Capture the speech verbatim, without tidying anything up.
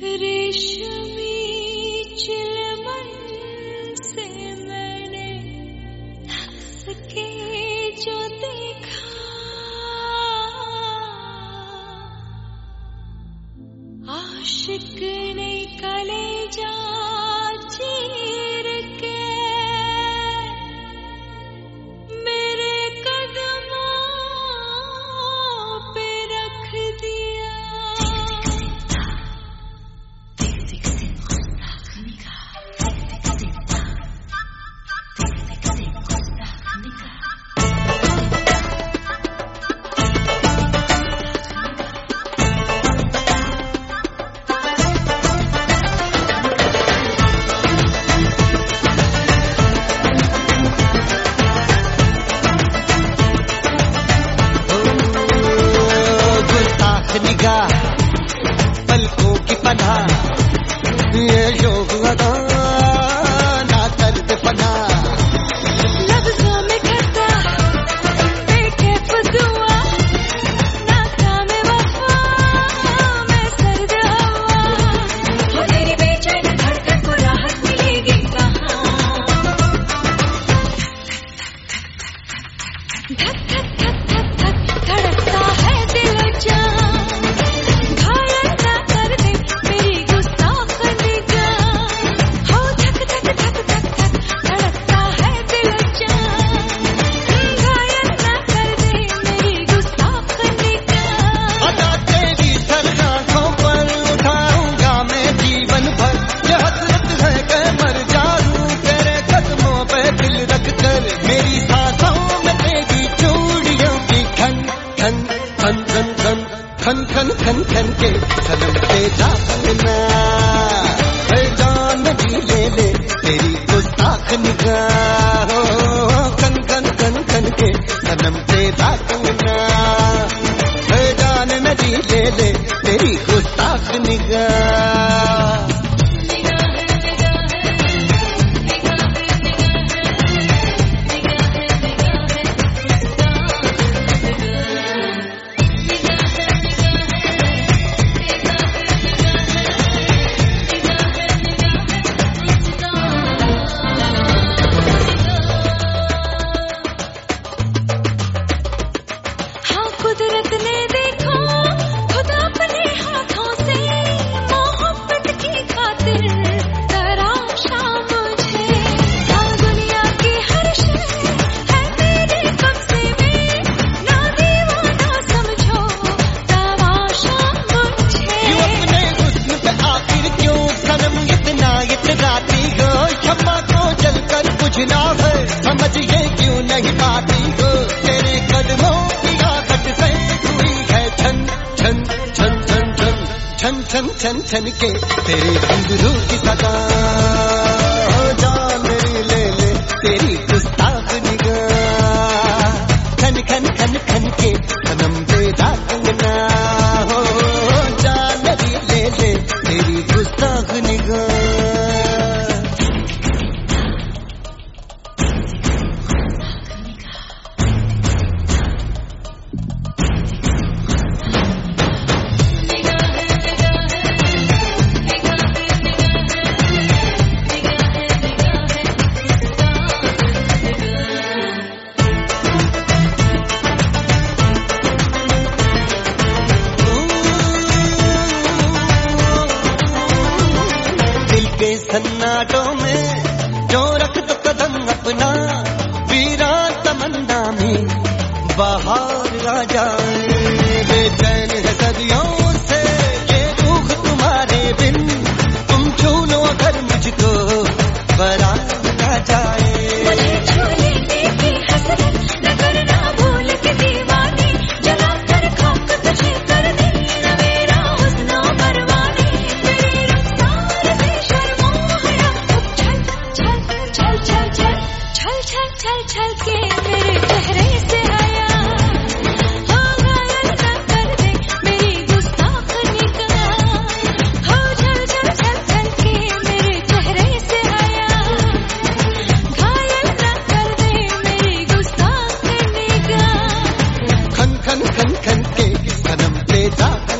रेशमी चिलमन से मैंने हंस के जो देखा, आशिक ने कलेजा चीर के मेरे कदमों पे रख दिया। निगाह पलकों की पनाह, ये शोक लगा ना दर्द फना। लफ्ज़ों में कहता बेकैफ दुआ, नाकाम वफा मैं सर्द हवा। हो तेरी बेचैन धड़कन को राहत मिलेगी कहाँ। धक धक धक धक धक धड़कता है दिल जान, मेरी सांसों में तेरी चूड़ियों की खन खन खन खन खन खन खन खन खन के सनम पे जाना है जान भी ले ले तेरी गुस्ताख निगाह। खन खन खन खन के सनम पे जाना है जान भी ले ले तेरी गुस्ताख निगाह। कुदरत ने देखो खुदा अपने हाथों से मोहब्बत की खातिर तराशा मुझे। हाँ दुनिया की हर शय है तेरे कब्जे में, ना दीवाना समझो तमाशा मुझे। क्यों अपने हुस्न पे आखिर क्यों सनम इतना इतराती हो, क्षमा को जलकर बुझना है समझ ये क्यों नहीं पाती हो। तेरे कदमों छन छन छन छन के तेरे घुंघरू की सदा, जान ले ले तेरी गुस्ताख निगाह। खन खन खन खन के सनम दे दागना हो, जान ले ले तेरी गुस्ताख निगाह। सन्नाटों में जो रख दो कदम अपना, वीरान तमन्ना में बाहर आ जाए। बेचैन है सदियों से ये रूह तुम्हारे बिन, तुम छू लो अगर मुझको बरात आ जाए। मुझे छू लेने की हसरत न करना भूल के दीवानी, जला कर खाक तुझे कर दी न मेरा हुस्न परवानी। मेरी रफ्तार से शर्मो है अब छल छल छल छल छल छल छल छल छल के मेरे चेहरे से आया। हो घायल न कर दे मेरी गुस्ताख निगाह। हो छल छल छल छल के मेरे चेहरे से आया। घायल न कर दे मेरी गुस्ताख निगाह। खन खन खन खन के सनम पे जा